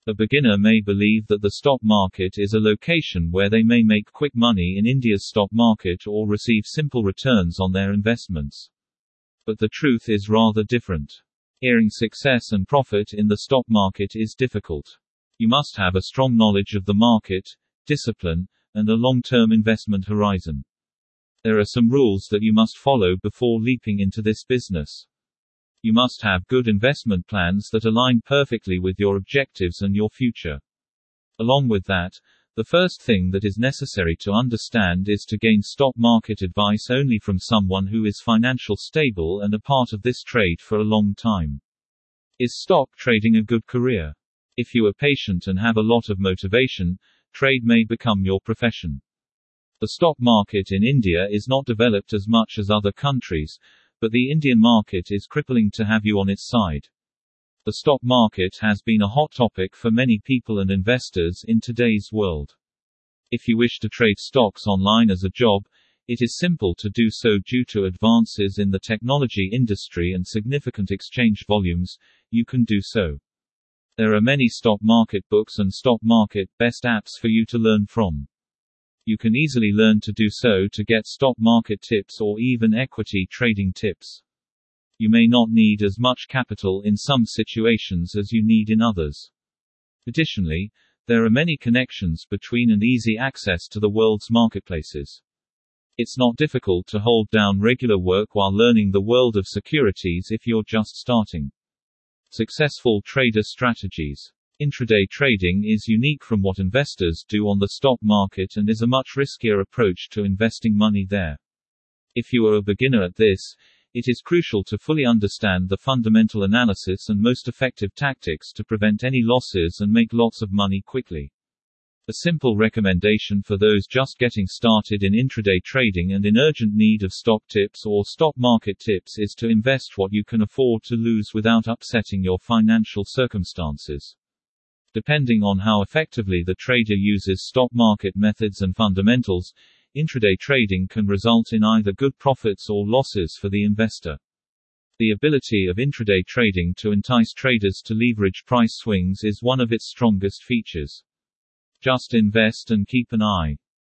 A beginner may believe that the stock market is a location where they may make quick money in India's stock market or receive simple returns on their investments. But the truth is rather different. Earning success and profit in the stock market is difficult. You must have a strong knowledge of the market, discipline, and a long-term investment horizon. There are some rules that you must follow before leaping into this business. You must have good investment plans that align perfectly with your objectives and your future. Along with that, the first thing that is necessary to understand is to gain stock market advice only from someone who is financially stable and a part of this trade for a long time. Is stock trading a good career? If you are patient and have a lot of motivation, trade may become your profession. The stock market in India is not developed as much as other countries, but the Indian market is crippling to have you on its side. The stock market has been a hot topic for many people and investors in today's world. If you wish to trade stocks online as a job, it is simple to do so due to advances in the technology industry and significant exchange volumes. You can do so. There are many stock market books and stock market best apps for you to learn from. You can easily learn to do so to get stock market tips or even equity trading tips. You may not need as much capital in some situations as you need in others. Additionally, there are many connections between and easy access to the world's marketplaces. It's not difficult to hold down regular work while learning the world of securities if you're just starting. Successful trader strategies. Intraday trading is unique from what investors do on the stock market and is a much riskier approach to investing money there. If you are a beginner at this, it is crucial to fully understand the fundamental analysis and most effective tactics to prevent any losses and make lots of money quickly. A simple recommendation for those just getting started in intraday trading and in urgent need of stock tips or stock market tips is to invest what you can afford to lose without upsetting your financial circumstances. Depending on how effectively the trader uses stock market methods and fundamentals, intraday trading can result in either good profits or losses for the investor. The ability of intraday trading to entice traders to leverage price swings is one of its strongest features. Just invest and keep an eye.